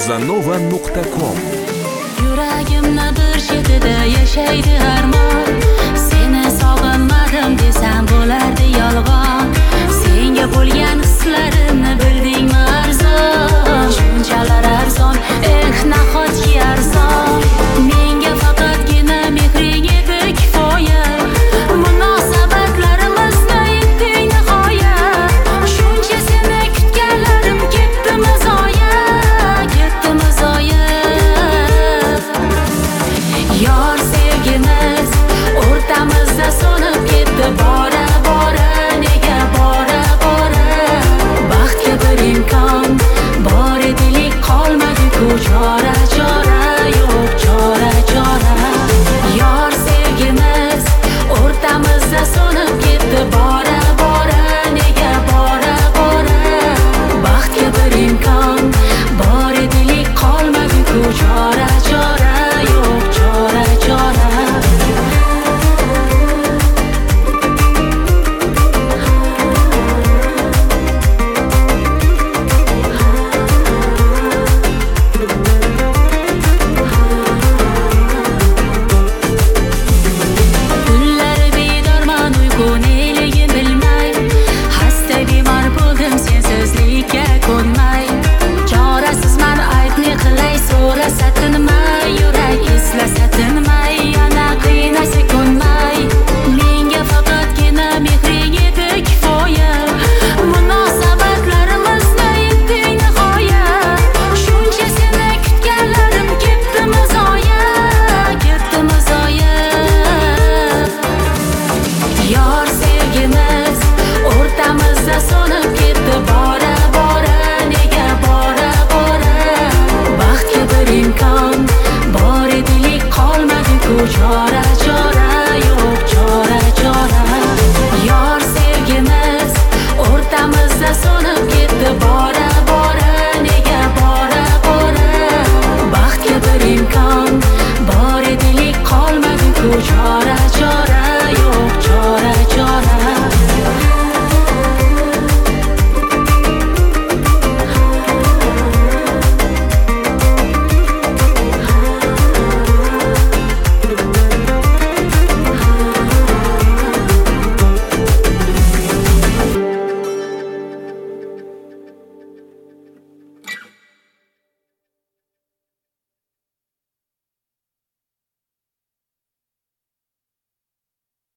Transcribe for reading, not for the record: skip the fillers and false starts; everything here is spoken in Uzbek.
rozanova.com. Yuragimni bir chetida yashaydi armon. Seni sog'inmadim desam bo'lardi yolg'on. Senga bo'lgan hislarimni bildingmi arzon? Shunchalar arzon, nahotki arzon. Menga faqatgina mehring edi kifoya. Munosabatlarimizni yetdik nihoya. Shuncha seni kutganlarim ketdimi zoya, ketdimi zoya. Yor sevgimiz o'rtamizda so'nib ketdi bora bora, nega bora bora. Baxtga bir imkon bor edilik qolmadi-ku, chora chora yo'q, chora chora. Yor sevgimiz o'rtamizda so'nib ketdi bora bora, nega bora bora. Baxtga bir imkon bor edilik qolmadi-ku, chora chora yo'q, chora chora. Kunlar bedorman, uyqu neligin bilmay, xasta bemor bo'ldim sensizlikka ko'nmay. Chorasizman, aytni qilay, so'rasa tinmay, yurak eslasa tinmay, yana qiynasa ko'nmay. Menga faqatgina mehring edi kifoya. Munosabatlarimizni yetdik nihoya. Shuncha seni kutganlarim ketdimi zoya, ketdimi zoya. Yor sevgimiz o'rtamizda so'nib ketdi bora bora, nega bora bora. Baxtga bir imkon bor edilik qolmadi-ku, chora chora yo'q, chora chora. Yor sevgimiz o'rtamizda so'nib ketdi bora bora, nega bora bora. Baxtga bir imkon bor edilik qolmadi-ku, chora